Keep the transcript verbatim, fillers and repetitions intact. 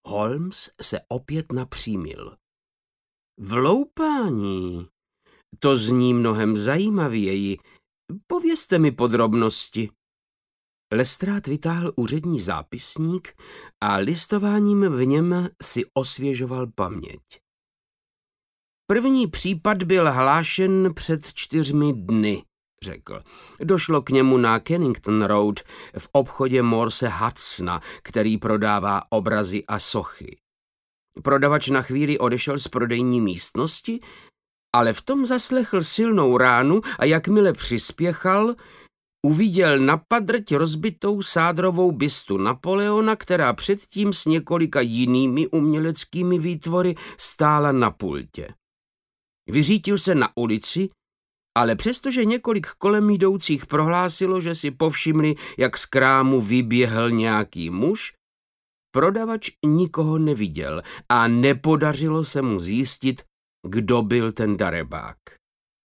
Holmes se opět napřímil. Vloupání. To zní mnohem zajímavěji. Povězte mi podrobnosti. Lestrade vytáhl úřední zápisník a listováním v něm si osvěžoval paměť. První případ byl hlášen před čtyřmi dny, řekl. Došlo k němu na Kennington Road v obchodě Morse Hudsona, který prodává obrazy a sochy. Prodavač na chvíli odešel z prodejní místnosti, ale v tom zaslechl silnou ránu a jakmile přispěchal, uviděl na padrť rozbitou sádrovou bystu Napoleona, která předtím s několika jinými uměleckými výtvory stála na pultě. Vyřítil se na ulici, ale přestože několik kolem jdoucích prohlásilo, že si povšimli, jak z krámu vyběhl nějaký muž, prodavač nikoho neviděl a nepodařilo se mu zjistit, kdo byl ten darebák.